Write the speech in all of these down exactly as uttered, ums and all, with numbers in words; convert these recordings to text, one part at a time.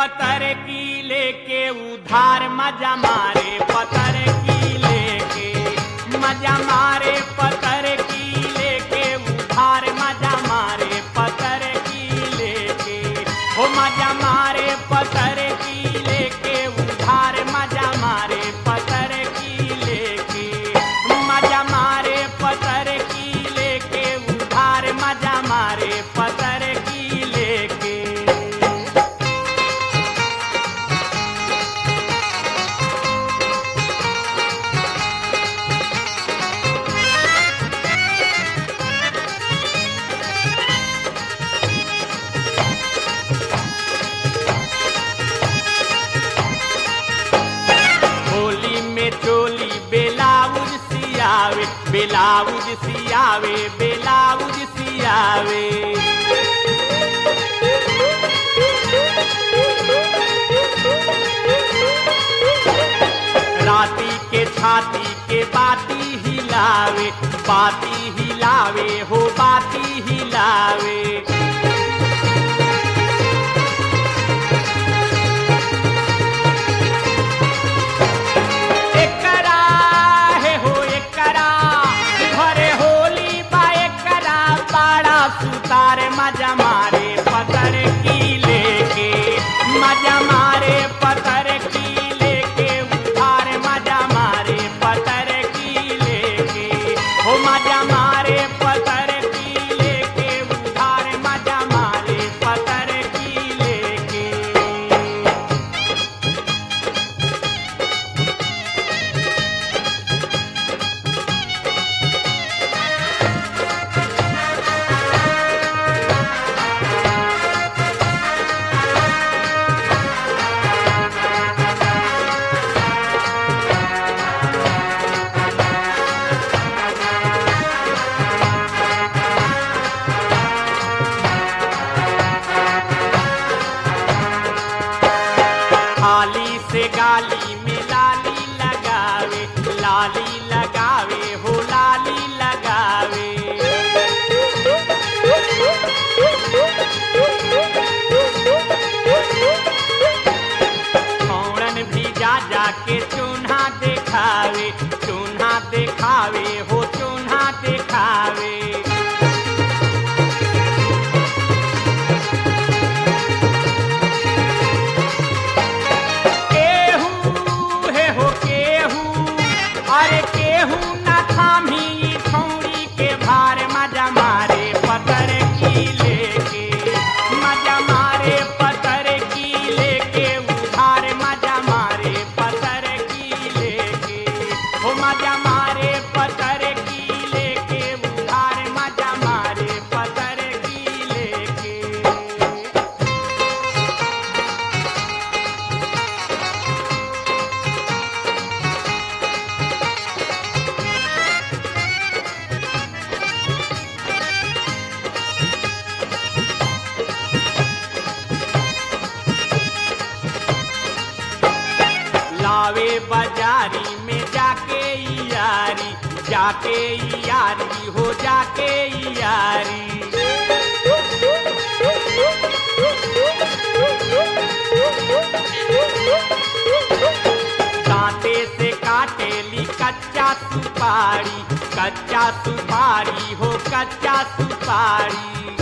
पतर की लेके उधार मजा मारे पतर की लेके मजा मारे पतर की लेके उधार मजा मारे पतर की लेके हो मजा मारे पतर की लेके उधार मजा मारे पतर की लेके मजा मारे पतर की लेके उधार मजा मारे पतर की लेके। होली में चोली बेलाउज सियावे बेलाउज सियावे बेलाउज सियावे राती के छाती के बाती हिलावे बाती हिलावे हो बाती हिलावे एकरा है हो एकरा घरे होली बा एकरा बाड़ा सुतार मजा मारे पतर की लेके मजा मारे पतर की लेके उधार मजा मारे पतर की लेके हो मजा मारे पतर की लेके उधार मजा मारे पतर की लेके। थाली से गाली में लाली लगावे लाली लगावे हो लाली लगावे छौड़न भी जा जाके चून्हा दिखावे चून्हा दिखावे हो चून्हा दिखावे अरे केहू ना थामी छौड़ी के भार मजा मारे पतर की लेके मजा मारे पतर की लेके उधार मजा मारे पतर की लेके हो मजा मारे पतर की लेके उधार मजा मारे पतर की लेके। लावे बाजारी में जाके यारी जाके यारी हो जाके यारी दांते से काटेली कच्चा सुपारी कच्चा सुपारी हो कच्चा सुपारी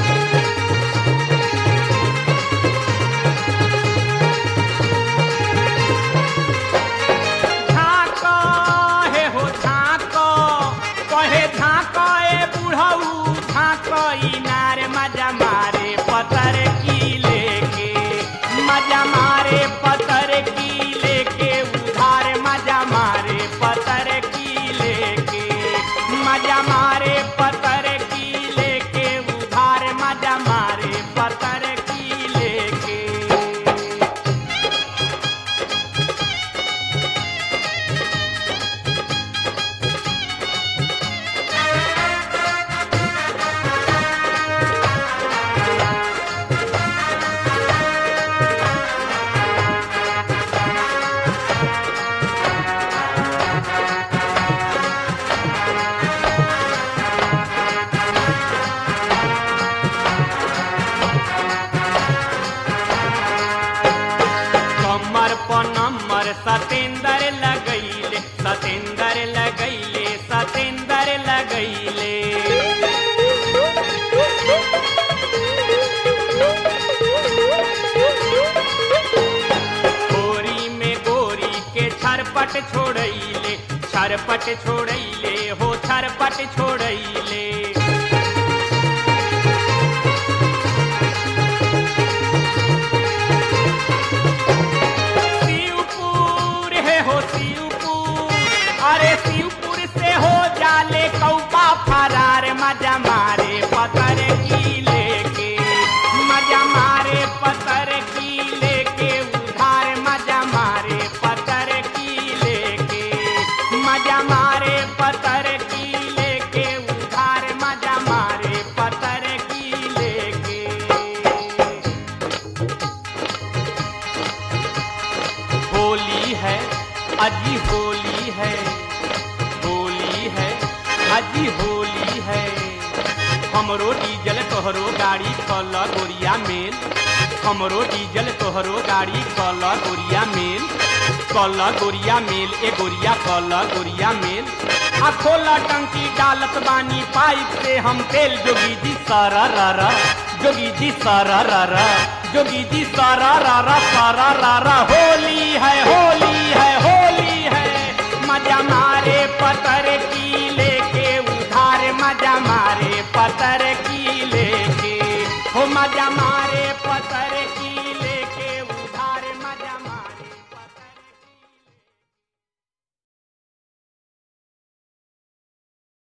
इनार मजा मारे पतर की लेके मजा मारे पतर की लेके उधार मजा मारे पतर की लेके मजा मारे पतर की लेके उधार मजा सतेंदर लगैले सतेंदर लगैले सतेंदर लगैले गोरी में गोरी के छरपट छोड़ैले छरपट छोड़ैले हो छरपट छोड़ैले शिवपुर है हो शिवपुर अरे शिवपुर से हो जाले कौपा फरार मजा मारे पतर की लेके मजा मारे पतर की लेके उधार मजा मारे पतर की लेके मजा मारे पतर की लेके उधार मजा मारे पतर की लेके होली है अजी होली है होली है अजी होली है हमरो डीजल तोहरो गाड़ी कल गोरिया मेल हमरो डीजल तोहरो गाड़ी कल गोरिया मेल कल गोरिया मेल ए गोरिया कल गोरिया मेल आ खोला टंकी डालत बानी पाइप से हम तेल जोगी जी सारा रारा जोगी जी सारा रारा जोगी जी सारा रारा सारा रारा होली है होली